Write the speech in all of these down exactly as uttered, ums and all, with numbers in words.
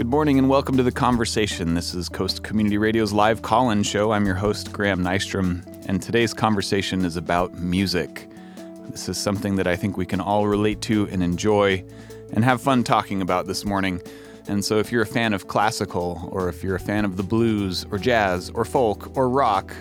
Good morning and welcome to The Conversation. This is Coast Community Radio's live call-in show. I'm your host, Graham Nystrom, and today's conversation is about music. This is something that I think we can all relate to and enjoy and have fun talking about this morning. And so if you're a fan of classical, or if you're a fan of the blues, or jazz, or folk, or rock,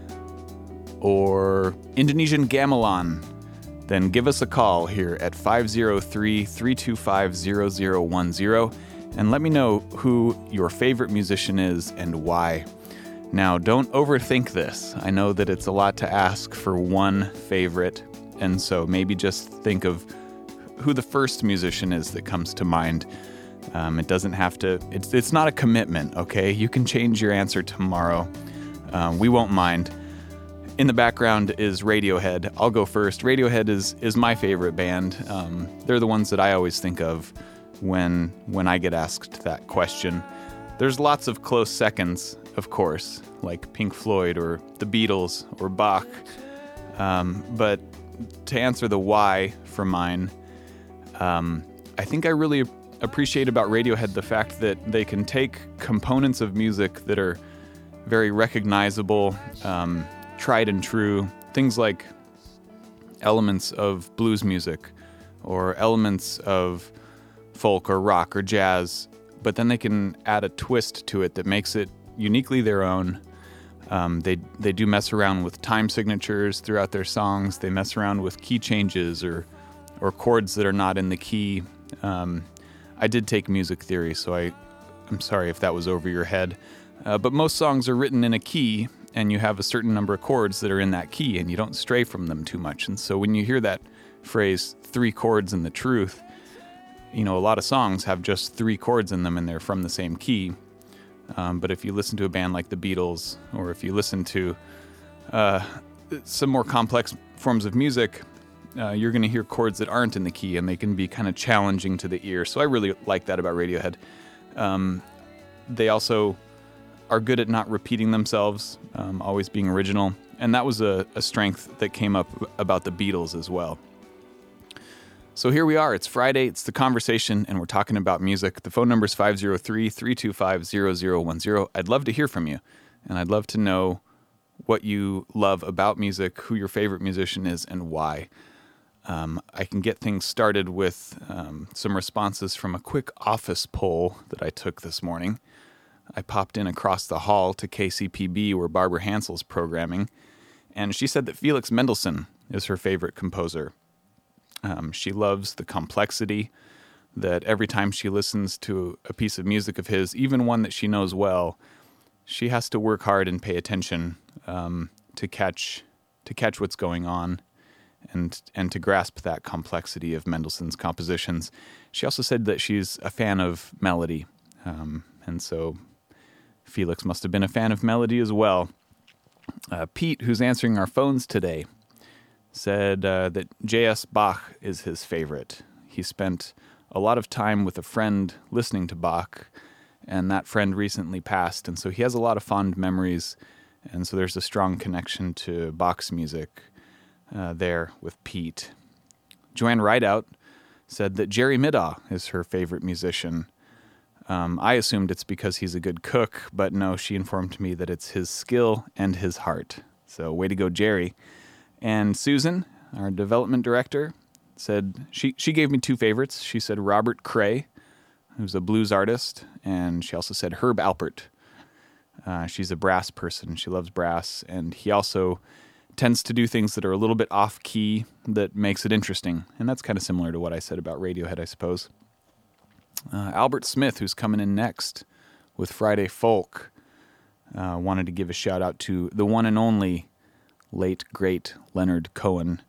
or Indonesian gamelan, then give us a call here at five oh three, three two five, zero zero one zero and let me know who your favorite musician is and why. Now, don't overthink this. I know that it's a lot to ask for one favorite, and so maybe just think of who the first musician is that comes to mind. Um, it doesn't have to, it's, it's not a commitment, okay? You can change your answer tomorrow. Um, we won't mind. In the background is Radiohead. I'll go first. Radiohead is is my favorite band. Um, they're the ones that I always think of when when I get asked that question. There's lots of close seconds, of course, like Pink Floyd or the Beatles or Bach. Um, but to answer the why for mine, um, I think I really appreciate about Radiohead the fact that they can take components of music that are very recognizable, um, tried and true, things like elements of blues music or elements of folk or rock or jazz, but then they can add a twist to it that makes it uniquely their own. Um, they they do mess around with time signatures throughout their songs. They mess around with key changes or or chords that are not in the key. Um, I did take music theory, so I, I'm sorry if that was over your head. Uh, but most songs are written in a key, and you have a certain number of chords that are in that key, and you don't stray from them too much. And so when you hear that phrase, three chords and the truth, you know, a lot of songs have just three chords in them, and they're from the same key. Um, but if you listen to a band like the Beatles, or if you listen to uh, some more complex forms of music, uh, you're going to hear chords that aren't in the key, and they can be kind of challenging to the ear. So I really like that about Radiohead. Um, they also are good at not repeating themselves, um, always being original. And that was a, a strength that came up about the Beatles as well. So here we are. It's Friday. It's The Conversation, and we're talking about music. The phone number is five oh three, three two five, zero zero one zero. I'd love to hear from you, and I'd love to know what you love about music, who your favorite musician is, and why. Um, I can get things started with um, some responses from a quick office poll that I took this morning. I popped in across the hall to K C P B, where Barbara Hansel's programming, and she said that Felix Mendelssohn is her favorite composer. Um, she loves the complexity that every time she listens to a piece of music of his, even one that she knows well, she has to work hard and pay attention um, to catch to catch what's going on and and to grasp that complexity of Mendelssohn's compositions. She also said that she's a fan of melody, um, and so Felix must have been a fan of melody as well. Uh, Pete, who's answering our phones today, said uh, that J S. Bach is his favorite. He spent a lot of time with a friend listening to Bach, and that friend recently passed, and so he has a lot of fond memories, and so there's a strong connection to Bach's music uh, there with Pete. Joanne Rideout said that Jerry Middaugh is her favorite musician. Um, I assumed it's because he's a good cook, but no, she informed me that it's his skill and his heart. So way to go, Jerry. And Susan, our development director, said she, she gave me two favorites. She said Robert Cray, who's a blues artist, and she also said Herb Alpert. Uh, she's a brass person. She loves brass, and he also tends to do things that are a little bit off-key that makes it interesting. And that's kind of similar to what I said about Radiohead, I suppose. Uh, Albert Smith, who's coming in next with Friday Folk, uh, wanted to give a shout-out to the one and only late, great Leonard Cohen.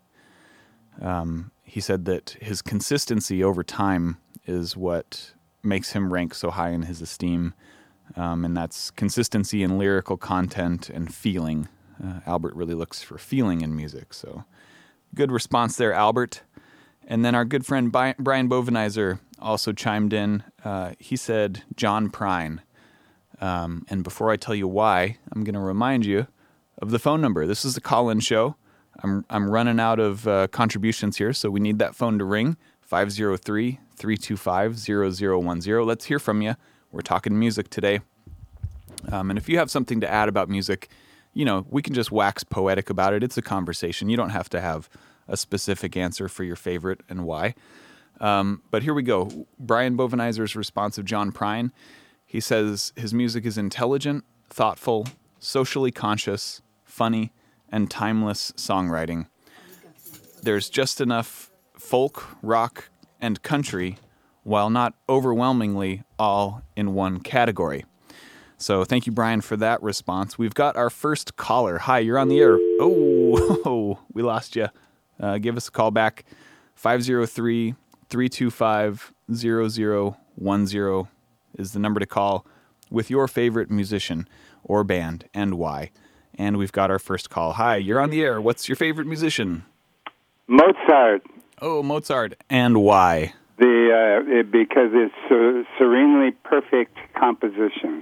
Um, he said that his consistency over time is what makes him rank so high in his esteem, um, and that's consistency in lyrical content and feeling. Uh, Albert really looks for feeling in music, so good response there, Albert. And then our good friend Brian Bovenizer also chimed in. Uh, he said John Prine. Um, and before I tell you why, I'm going to remind you of the phone number. This is a call-in show. I'm I'm running out of uh, contributions here, so we need that phone to ring, five oh three, three two five, zero zero one zero. Let's hear from you. We're talking music today. Um, and if you have something to add about music, you know, we can just wax poetic about it. It's a conversation. You don't have to have a specific answer for your favorite and why. Um, but here we go. Brian Bovenizer's response of John Prine. He says his music is intelligent, thoughtful, socially conscious, funny, and timeless songwriting. There's just enough folk, rock, and country, while not overwhelmingly all in one category. So thank you, Brian, for that response. We've got our first caller. Hi, you're on the air. Oh, we lost you. Uh, give us a call back. five oh three, three two five, zero zero one zero is the number to call with your favorite musician or band and why. And we've got our first call. Hi, you're on the air. What's your favorite musician? Mozart. Oh, Mozart. And why? The uh, it, because it's uh, serenely perfect compositions.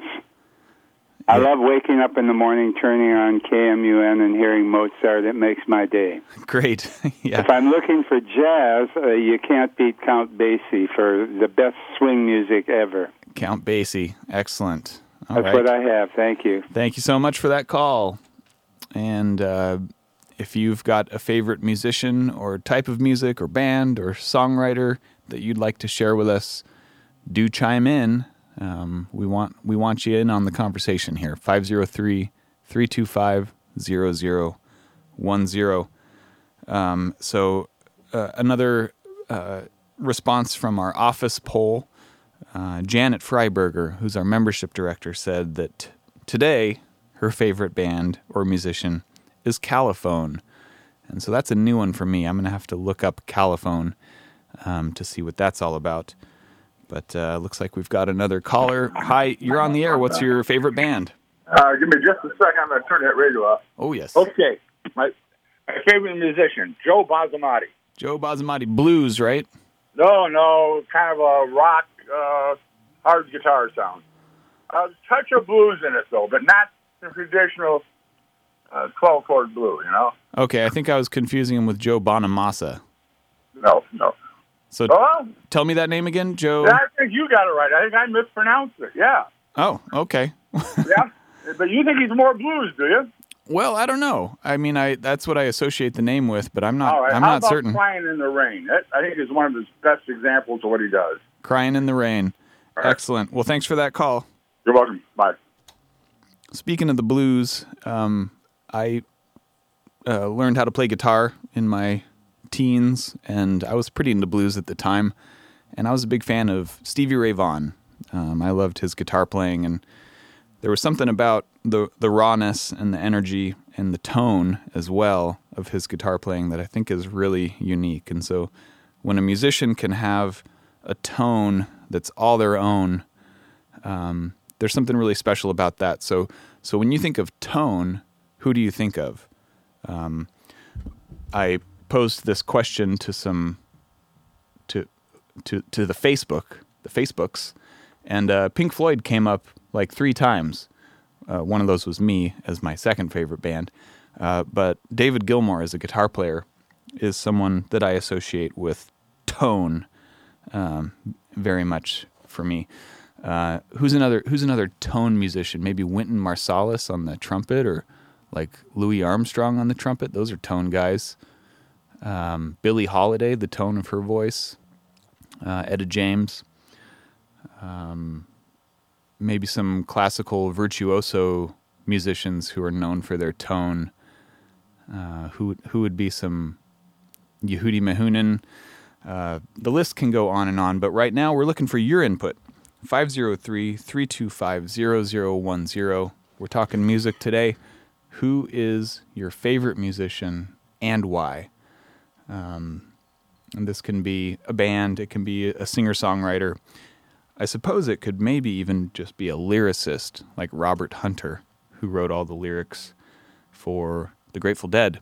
I love waking up in the morning, turning on K M U N and hearing Mozart. It makes my day. Great. Yeah. If I'm looking for jazz, uh, you can't beat Count Basie for the best swing music ever. Count Basie. Excellent. All That's right. what I have. Thank you. Thank you so much for that call. And uh, if you've got a favorite musician or type of music or band or songwriter that you'd like to share with us, do chime in. Um, we want we want you in on the conversation here. five oh three, three two five, zero zero one zero. Um, so uh, another uh, response from our office poll, uh, Janet Freiberger, who's our membership director, said that today her favorite band or musician is Caliphone. And so that's a new one for me. I'm going to have to look up Caliphone um, to see what that's all about. But uh, looks like we've got another caller. Hi, you're on the air. What's your favorite band? Uh, give me just a second. I'm going to turn that radio off. Oh, yes. Okay. My, my favorite musician, Joe Basmati. Joe Basmati. Blues, right? No, no, kind of a rock, uh, hard guitar sound. A touch of blues in it, though, but not the traditional uh, twelve-chord blues, you know? Okay, I think I was confusing him with Joe Bonamassa. No, no. So Oh, tell me that name again, Joe. I think you got it right. I think I mispronounced it, yeah. Oh, okay. Yeah, but you think he's more blues, do you? Well, I don't know. I mean, I that's what I associate the name with, but I'm not. All right. I'm How not about certain. Crying in the Rain? That, I think is one of his best examples of what he does. Crying in the Rain. All right. Excellent. Well, thanks for that call. You're welcome. Bye. Speaking of the blues, um, I uh, learned how to play guitar in my teens, and I was pretty into blues at the time. And I was a big fan of Stevie Ray Vaughan. Um, I loved his guitar playing, and there was something about the the rawness and the energy and the tone as well of his guitar playing that I think is really unique. And so when a musician can have a tone that's all their own, um, there's something really special about that. So so when you think of tone, who do you think of? Um, I posed this question to some to to to the Facebook, the Facebooks, and uh, Pink Floyd came up like three times. Uh, one of those was me as my second favorite band. Uh, but David Gilmour as a guitar player is someone that I associate with tone um, very much for me. Uh, who's another Who's another tone musician? Maybe Wynton Marsalis on the trumpet, or like Louis Armstrong on the trumpet. Those are tone guys. Um, Billie Holiday, the tone of her voice. Uh, Etta James. Um, maybe some classical virtuoso musicians who are known for their tone. Uh, who who would be some Yehudi Menuhin. Uh, the list can go on and on, but right now we're looking for your input. five oh three, three two five, zero zero one zero. We're talking music today. Who is your favorite musician and why? Um, and this can be a band, it can be a singer-songwriter. I suppose it could maybe even just be a lyricist like Robert Hunter, who wrote all the lyrics for the Grateful Dead.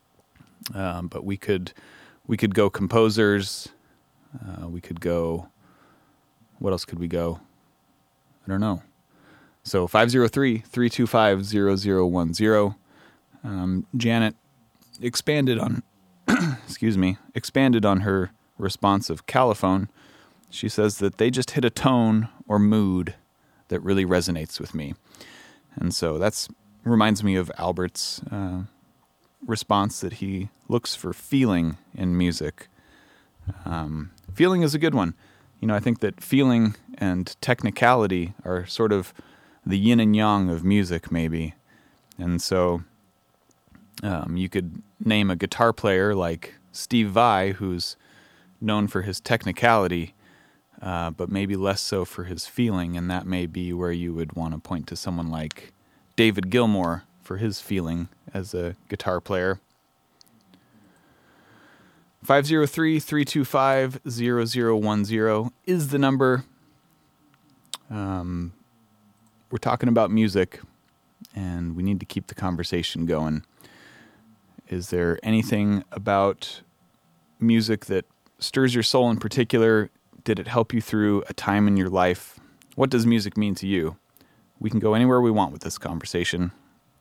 Um, but we could we could go composers. Uh, we could go. What else could we go? I don't know. So five oh three, three two five, zero zero one zero. Um, Janet expanded on, excuse me, expanded on her response of Caliphone. She says that they just hit a tone or mood that really resonates with me. And so that's reminds me of Albert's uh, response that he looks for feeling in music. Um, feeling is a good one. You know, I think that feeling and technicality are sort of the yin and yang of music, maybe. And so um, you could name a guitar player like Steve Vai, who's known for his technicality, uh, but maybe less so for his feeling, and that may be where you would want to point to someone like David Gilmour for his feeling as a guitar player. five oh three, three two five, zero zero one zero is the number. Um, we're talking about music, and we need to keep the conversation going. Is there anything about music that stirs your soul in particular? Did it help you through a time in your life? What does music mean to you? We can go anywhere we want with this conversation.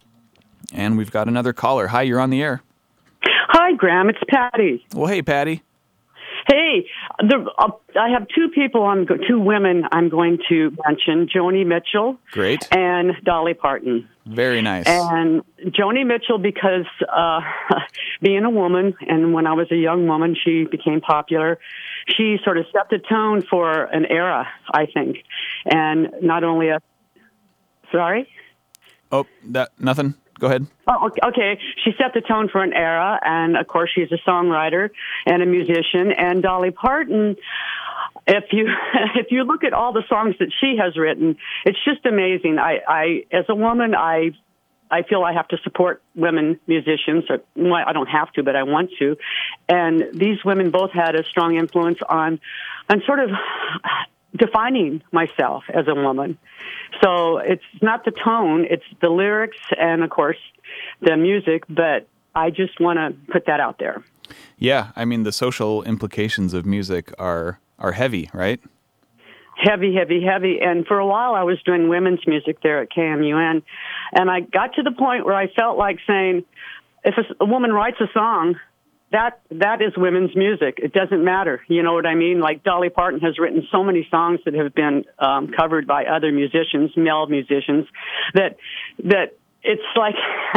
And we've got another caller. Hi, you're on the air. Hi, Graham. It's Patty. Well, hey, Patty. Hey, the, uh, I have two people, I'm go- two women I'm going to mention, Joni Mitchell. Great. And Dolly Parton. Very nice. And Joni Mitchell, because uh, being a woman, and when I was a young woman, she became popular. She sort of set the tone for an era, I think. And not only a... Sorry? Oh, that nothing. Go ahead. Oh, okay. She set the tone for an era, and of course, she's a songwriter and a musician. And Dolly Parton, if you if you look at all the songs that she has written, it's just amazing. I, I as a woman, I I feel I have to support women musicians. Or, well, I don't have to, but I want to. And these women both had a strong influence on on sort of defining myself as a woman. So it's not the tone, it's the lyrics and, of course, the music, but I just want to put that out there. Yeah, I mean, the social implications of music are are heavy, right? Heavy, heavy, heavy. And for a while I was doing women's music there at K M U N, and I got to the point where I felt like saying, if a, a woman writes a song, That that is women's music. It doesn't matter. You know what I mean? Like Dolly Parton has written so many songs that have been um, covered by other musicians, male musicians, that that it's like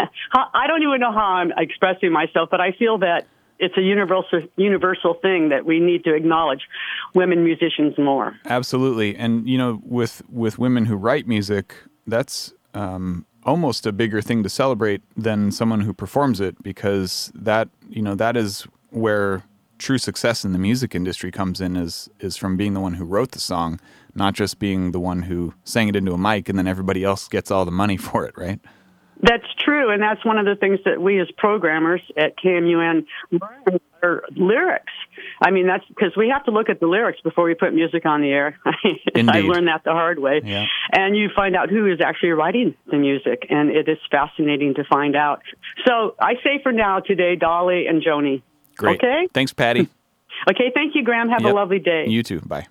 I don't even know how I'm expressing myself, but I feel that it's a universal universal thing that we need to acknowledge women musicians more. Absolutely, and you know, with with women who write music, that's um, almost a bigger thing to celebrate than someone who performs it, because that, you know, that is where true success in the music industry comes in, is is from being the one who wrote the song, not just being the one who sang it into a mic and then everybody else gets all the money for it, right? That's true, and that's one of the things that we as programmers at K M U N learn are lyrics. I mean, that's because we have to look at the lyrics before we put music on the air. I learned that the hard way. Yeah. And you find out who is actually writing the music, and it is fascinating to find out. So I say for now today, Dolly and Joni. Great. Okay? Thanks, Patty. Okay, thank you, Graham. Have Yep. a lovely day. You too. Bye.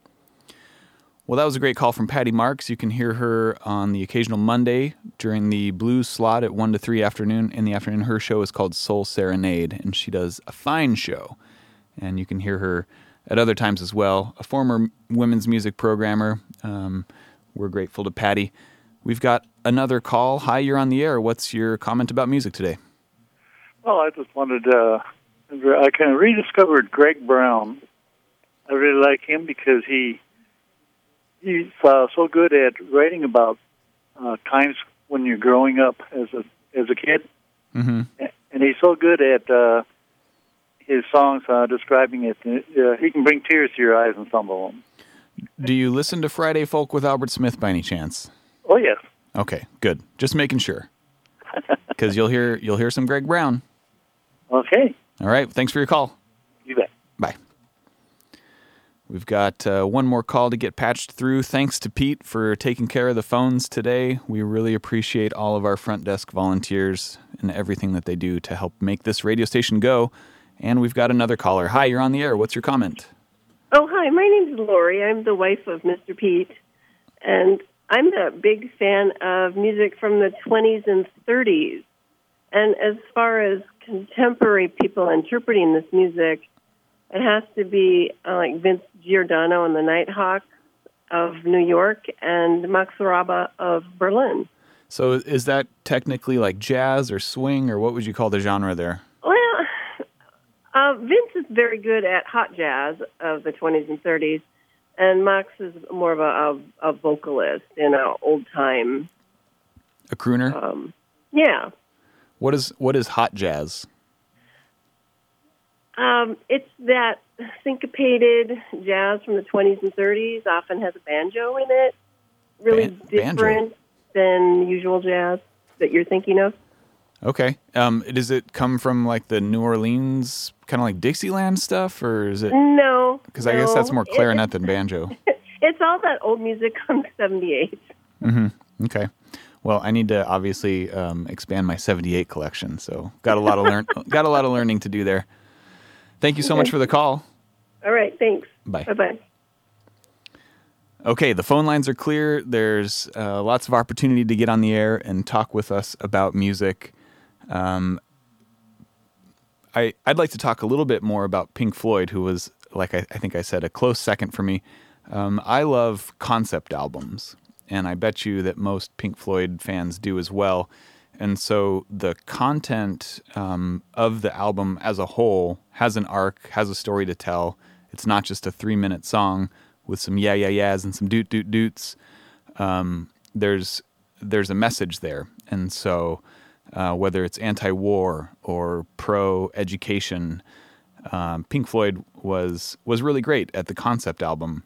Well, that was a great call from Patty Marks. You can hear her on the occasional Monday during the blues slot at one to three afternoon. In the afternoon, her show is called Soul Serenade, and she does a fine show. And you can hear her at other times as well. A former women's music programmer. Um, we're grateful to Patty. We've got another call. Hi, you're on the air. What's your comment about music today? Well, I just wanted to, I kind of rediscovered Greg Brown. I really like him because he he's uh, so good at writing about uh, times when you're growing up as a as a kid, Mm-hmm. and he's so good at uh, his songs uh, describing it. Uh, he can bring tears to your eyes in some of them. Do you listen to Friday Folk with Albert Smith by any chance? Oh yes. Okay, good. Just making sure, because you'll hear you'll hear some Greg Brown. Okay. All right. Thanks for your call. You bet. Bye. We've got uh, one more call to get patched through. Thanks to Pete for taking care of the phones today. We really appreciate all of our front desk volunteers and everything that they do to help make this radio station go. And we've got another caller. Hi, you're on the air. What's your comment? Oh, hi. My name's Lori. I'm the wife of Mister Pete. And I'm a big fan of music from the twenties and thirties. And as far as contemporary people interpreting this music, it has to be uh, like Vince Giordano and the Nighthawks. of New York and Max Raba of Berlin. So is that technically like jazz or swing, or what would you call the genre there? Well, uh, Vince is very good at hot jazz of the twenties and thirties, and Max is more of a, a, a vocalist in an old-time... A crooner? Um, yeah. What is what is hot jazz? Um, it's that syncopated jazz from the twenties and thirties, often has a banjo in it. Really Ban- different banjo. than usual jazz that you're thinking of. Okay. Um, does it come from like the New Orleans, kind of like Dixieland stuff, or is it? No. Because I guess no. that's more clarinet It, than banjo. it's all that old music from seventy-eight. Mm-hmm. Okay. Well, I need to obviously um, expand my seventy-eight collection, so got a lot of learn got a lot of learning to do there. Thank you so Okay. much for the call. All right, thanks. Bye. Bye-bye. Okay, the phone lines are clear. There's uh, lots of opportunity to get on the air and talk with us about music. Um, I, I'd like to talk a little bit more about Pink Floyd, who was, like I, I think I said, a close second for me. Um, I love concept albums, and I bet you that most Pink Floyd fans do as well. And so the content um, of the album as a whole has an arc, has a story to tell. It's not just a three-minute song with some yeah, yeah, yeahs and some doot, doot, doots. Um, there's there's a message there. And so uh, whether it's anti-war or pro-education, um, Pink Floyd was was really great at the concept album.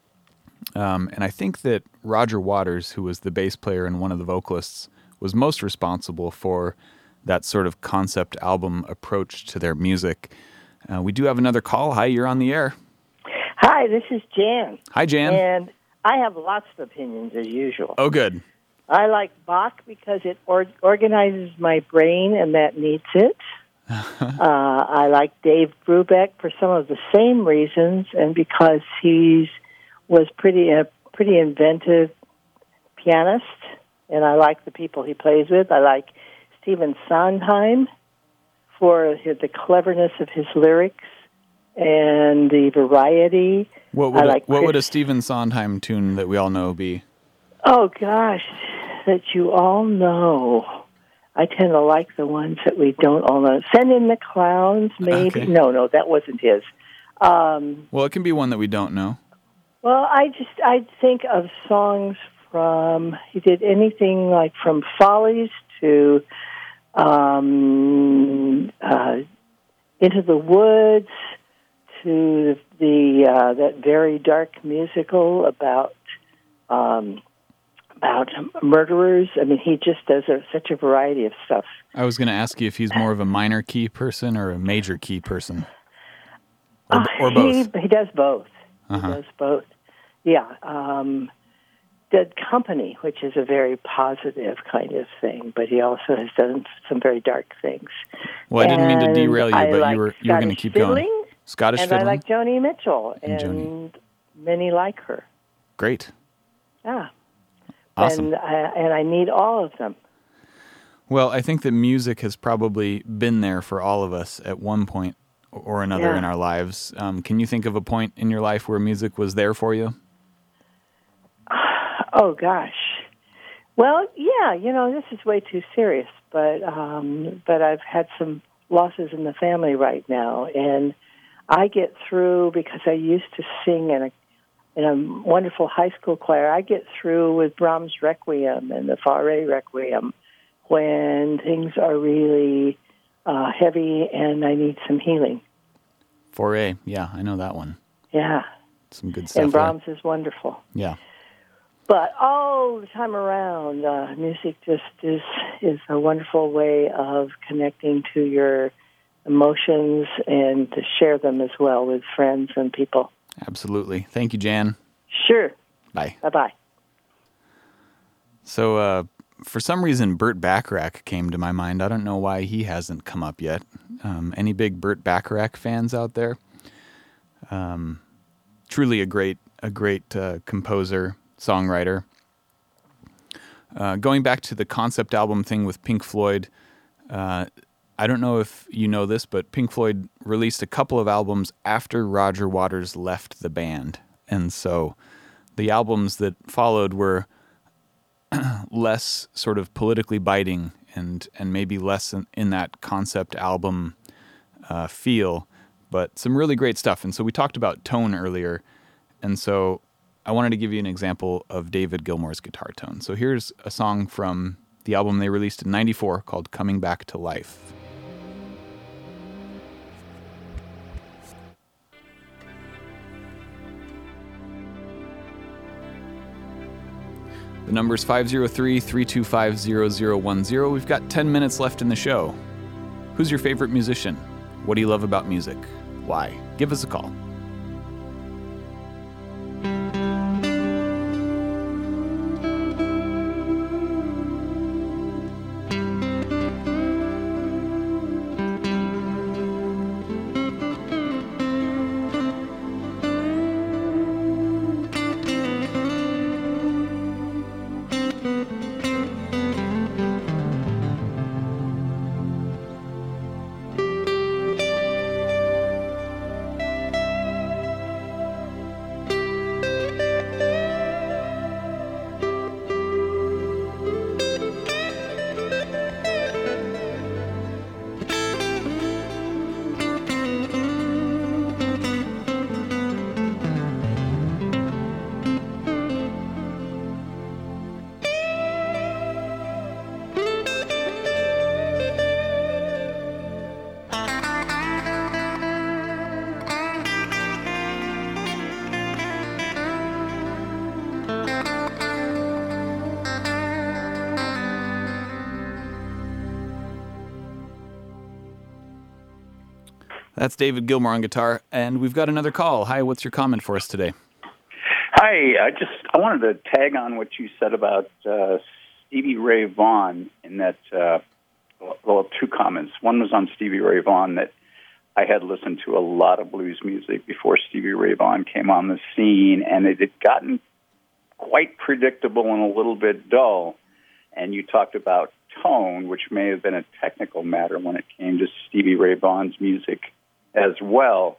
Um, and I think that Roger Waters, who was the bass player and one of the vocalists, was most responsible for that sort of concept album approach to their music. Uh, we do have another call. Hi, you're on the air. Hi, this is Jan. Hi, Jan. And I have lots of opinions, as usual. Oh, good. I like Bach because it or- organizes my brain, and that needs it. uh, I like Dave Brubeck for some of the same reasons, and because he's was pretty a pretty inventive pianist, and I like the people he plays with. I like Stephen Sondheim for his, the cleverness of his lyrics and the variety. What would, I a, like what Chris- would a Stephen Sondheim tune that we all know be? Oh, gosh, that you all know. I tend to like the ones that we don't all know. Send in the Clowns, maybe. Okay. No, no, that wasn't his. Um, Well, it can be one that we don't know. well, I just, I think of songs from, he did anything like from Follies to um, uh, Into the Woods to the uh, that very dark musical about um, about murderers. I mean, he just does a, such a variety of stuff. I was going to ask you if he's more of a minor key person or a major key person. Or, or both. He, he does both. Uh-huh. He does both. Yeah. Um, Dead Company, which is a very positive kind of thing, but he also has done some very dark things. Well, I didn't mean to And derail you, I but like you were you were going to Scottish keep fiddling, going. Scottish and fiddling. I like Joni Mitchell, And and, Joni. many like her. Great. Yeah. Awesome. And I, and I need all of them. Well, I think that music has probably been there for all of us at one point or another Yeah. in our lives. Um, can you think of a point in your life where music was there for you? Oh, gosh. Well, yeah, you know, this is way too serious, but um, but I've had some losses in the family right now, and I get through because I used to sing in a in a wonderful high school choir. I get through with Brahms' Requiem and the Fauré Requiem when things are really uh, heavy and I need some healing. Foray, yeah, I know that one. Yeah, Some good stuff and there. Brahms is wonderful. Yeah. But all the time around, uh, music just is is a wonderful way of connecting to your emotions and to share them as well with friends and people. Absolutely. Thank you, Jan. Sure. Bye. Bye-bye. So, uh, for some reason, Burt Bacharach came to my mind. I don't know why he hasn't come up yet. Um, any big Burt Bacharach fans out there? Um, truly a great, a great uh, composer, songwriter. Uh, going back to the concept album thing with Pink Floyd, uh, I don't know if you know this, but Pink Floyd released a couple of albums after Roger Waters left the band. And so the albums that followed were less sort of politically biting and and maybe less in, in that concept album uh, feel, but some really great stuff. And so we talked about tone earlier, and so I wanted to give you an example of David Gilmour's guitar tone. So here's a song from the album they released in ninety-four called Coming Back to Life. The number is five oh three, three two five, zero zero one zero. We've got ten minutes left in the show. Who's your favorite musician? What do you love about music? Why? Give us a call. That's David Gilmour on guitar, and we've got another call. Hi, what's your comment for us today? Hi, I just I wanted to tag on what you said about uh, Stevie Ray Vaughan in that, uh, well, two comments. One was on Stevie Ray Vaughan, that I had listened to a lot of blues music before Stevie Ray Vaughan came on the scene, and it had gotten quite predictable and a little bit dull. And you talked about tone, which may have been a technical matter when it came to Stevie Ray Vaughan's music as well.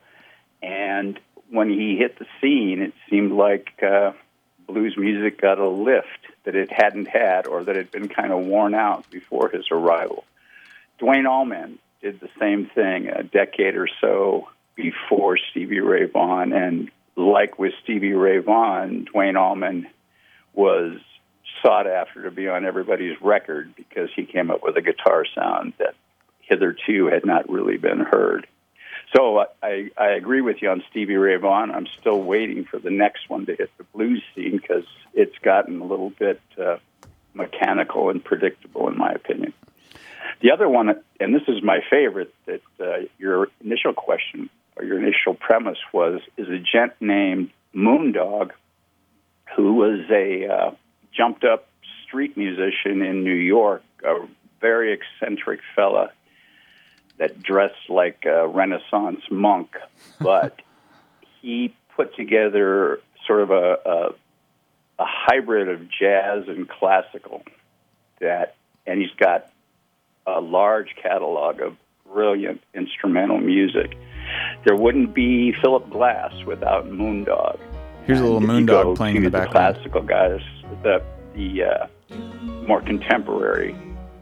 And when he hit the scene, it seemed like uh, blues music got a lift that it hadn't had, or that had been kind of worn out before his arrival. Duane Allman did the same thing a decade or so before Stevie Ray Vaughan, and like with Stevie Ray Vaughan, Duane Allman was sought after to be on everybody's record because he came up with a guitar sound that hitherto had not really been heard. So I, I agree with you on Stevie Ray Vaughan. I'm still waiting for the next one to hit the blues scene because it's gotten a little bit uh, mechanical and predictable, in my opinion. The other one, and this is my favorite, that uh, your initial question or your initial premise was, is a gent named Moondog, who was a uh, jumped-up street musician in New York, a very eccentric fella that dressed like a Renaissance monk, but he put together sort of a, a, a hybrid of jazz and classical, that, and he's got a large catalog of brilliant instrumental music. There wouldn't be Philip Glass without Moondog. Here's a little Moondog playing in the background. The classical guys, the the uh, more contemporary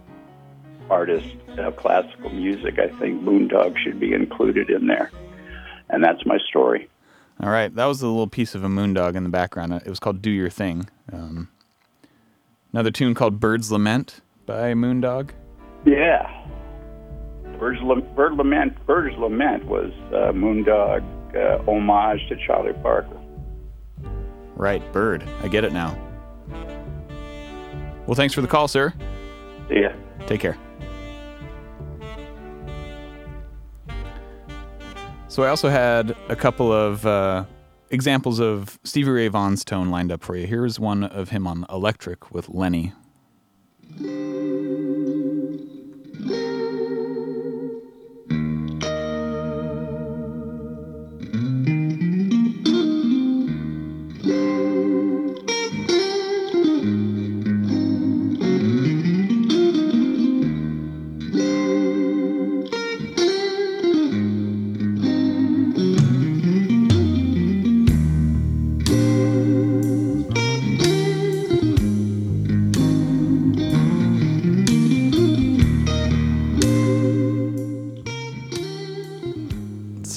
artists of classical music, I think Moondog should be included in there. And that's my story. All right, that was a little piece of a Moondog in the background. It was called Do Your Thing. Um, another tune called Bird's Lament by Moondog. Yeah. Bird's, La- Bird Lament, Bird's Lament was uh, Moondog uh, homage to Charlie Parker. Right, Bird. I get it now. Well, thanks for the call, sir. See ya. Take care. So I also had a couple of uh, examples of Stevie Ray Vaughan's tone lined up for you. Here's one of him on electric with Lenny.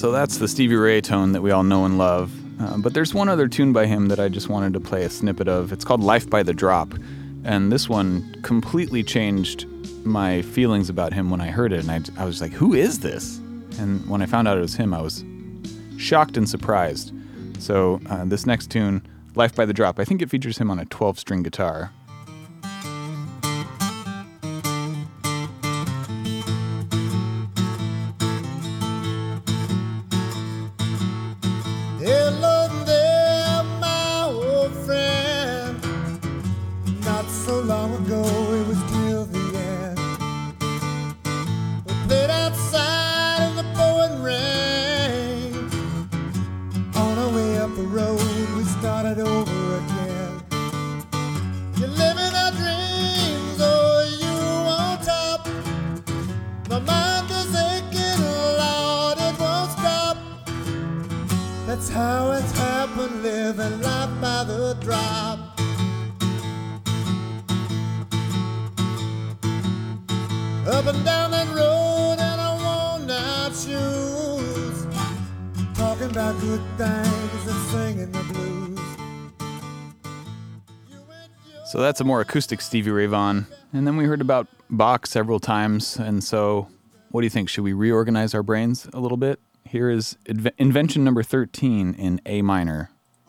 So that's the Stevie Ray tone that we all know and love. Uh, but there's one other tune by him that I just wanted to play a snippet of. It's called Life by the Drop. And this one completely changed my feelings about him when I heard it. And I, I was like, who is this? And when I found out it was him, I was shocked and surprised. So uh, this next tune, Life by the Drop, I think it features him on a twelve-string guitar. Hello there, my old friend. Not so long ago, it was till the end. We played outside in the pouring rain. On our way up the road, we started over again. You're living our dreams, oh, you on top. My mind is aching, Lord, it won't stop. That's how it's happened, living life by the drop. Up and down that road in our worn-out shoes, talking about good things and singing the blues. So that's a more acoustic Stevie Ray Vaughan. And then we heard about Bach several times. And so what do you think? Should we reorganize our brains a little bit? Here is Inve- invention number thirteen in A minor.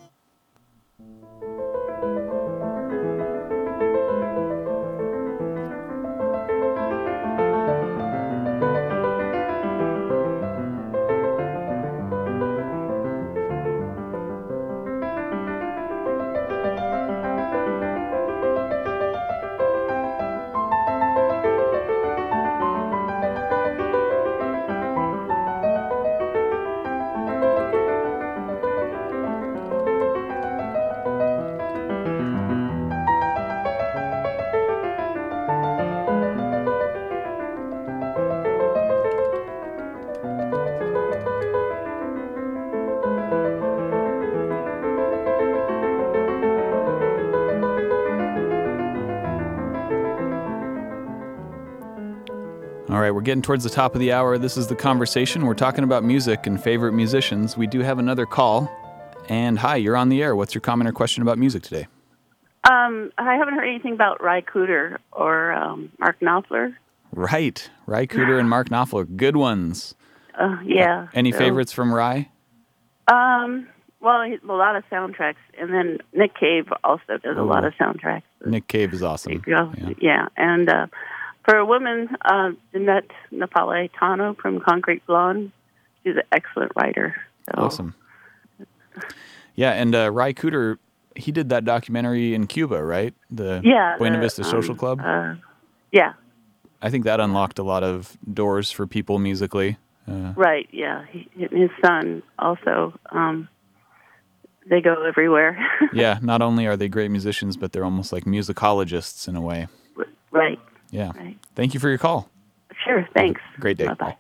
All right, we're getting towards the top of the hour. This is The Conversation. We're talking about music and favorite musicians. We do have another call. And hi, you're on the air. What's your comment or question about music today? Um, I haven't heard anything about Ry Cooder or um, Mark Knopfler. Right. Ry Cooder and Mark Knopfler. Good ones. Uh, yeah. Uh, any so, favorites from Ry? Um, well, he, a lot of soundtracks. And then Nick Cave also does Ooh. a lot of soundtracks. Nick Cave is awesome. Yeah. yeah. And uh, for a woman, uh, Jeanette Napolitano from Concrete Blonde, she's an excellent writer. So. Awesome. Yeah, and uh, Ry Cooder, he did that documentary in Cuba, right? The yeah, Buena the, Vista Social um, Club? Uh, yeah. I think that unlocked a lot of doors for people musically. Uh, right, yeah. He, his son also, um, they go everywhere. yeah, not only are they great musicians, but they're almost like musicologists in a way. Right. Yeah. Right. Thank you for your call. Sure, thanks. Great day. Bye-bye.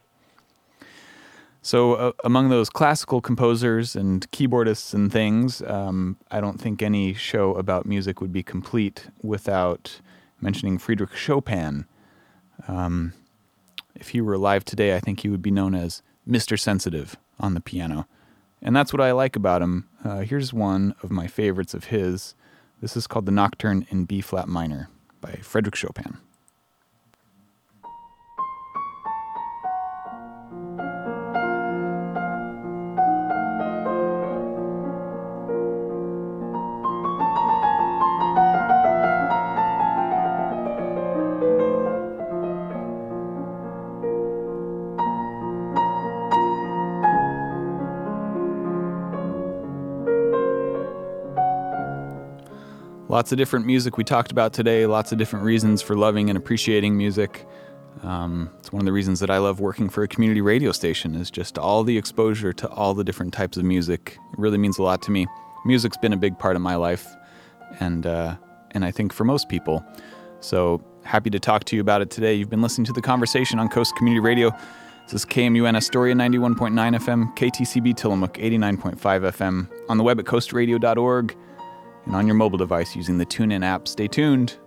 So uh, among those classical composers and keyboardists and things, um, I don't think any show about music would be complete without mentioning Friedrich Chopin. Um, if he were alive today, I think he would be known as Mister Sensitive on the piano. And that's what I like about him. Uh, here's one of my favorites of his. This is called the Nocturne in B-flat minor by Friedrich Chopin. Lots of different music we talked about today, lots of different reasons for loving and appreciating music. Um, it's one of the reasons that I love working for a community radio station is just all the exposure to all the different types of music. It really means a lot to me. Music's been a big part of my life, and uh, and I think for most people. So happy to talk to you about it today. You've been listening to The Conversation on Coast Community Radio. This is K M U N Astoria ninety-one point nine F M, K T C B Tillamook eighty-nine point five F M, on the web at coast radio dot org, and on your mobile device using the TuneIn app. Stay tuned.